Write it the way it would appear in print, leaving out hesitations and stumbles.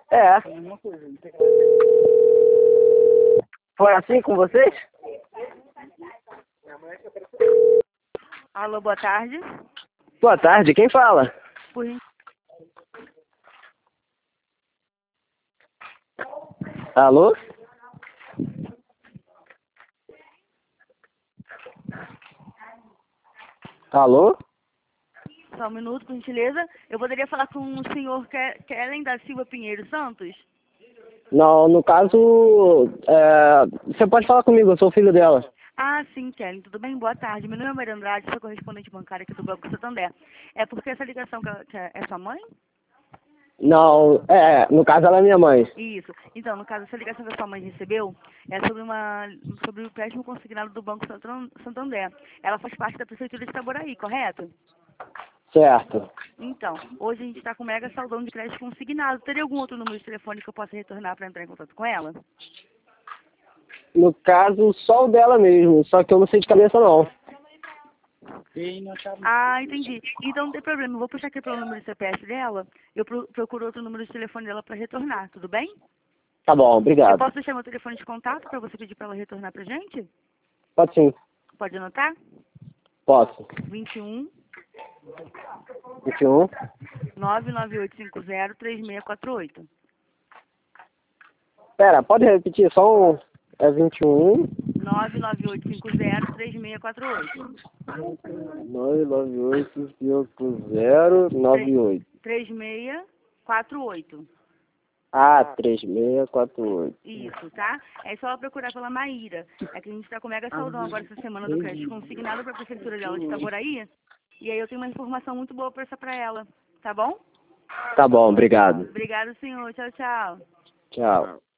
É. Foi assim com vocês? Alô, boa tarde. Boa tarde, quem fala? Por gen- Alô? Alô? Só um minuto, por gentileza. Eu poderia falar com o senhor Kellen da Silva Pinheiro Santos? Não, no caso, você pode falar comigo, eu sou o filho dela. Ah, sim, Kellen, tudo bem? Boa tarde. Meu nome é Maria Andrade, sou correspondente bancária aqui do Banco Santander. É porque essa ligação que é sua mãe? Não, no caso ela é minha mãe. Isso. Então, no caso, essa ligação que a sua mãe recebeu é sobre o empréstimo consignado do Banco Santander. Ela faz parte da Prefeitura de Itaboraí, correto? Certo. Então, hoje a gente está com mega saldão de crédito consignado. Teria algum outro número de telefone que eu possa retornar para entrar em contato com ela? No caso, só o dela mesmo, só que eu não sei de cabeça não. Ah, entendi. Então não tem problema. Eu vou puxar aqui pelo número de CPF dela. Eu procuro outro número de telefone dela para retornar, tudo bem? Tá bom, Eu obrigado. posso deixar meu telefone de contato para você pedir para ela retornar pra gente? Pode sim, Pode anotar? posso. 21 21. 998503648. Pera, pode repetir, só um... É 21... 998503648. 9985098. 3648. Ah, 3648. Isso, tá? É só ela procurar pela Maíra. É que a gente tá com mega saudão agora essa semana do crédito consignado pra prefeitura dela de Itaboraí. E aí eu tenho uma informação muito boa pra essa pra ela. Tá bom? Tá bom, obrigado. Obrigado, senhor. Tchau, tchau. Tchau.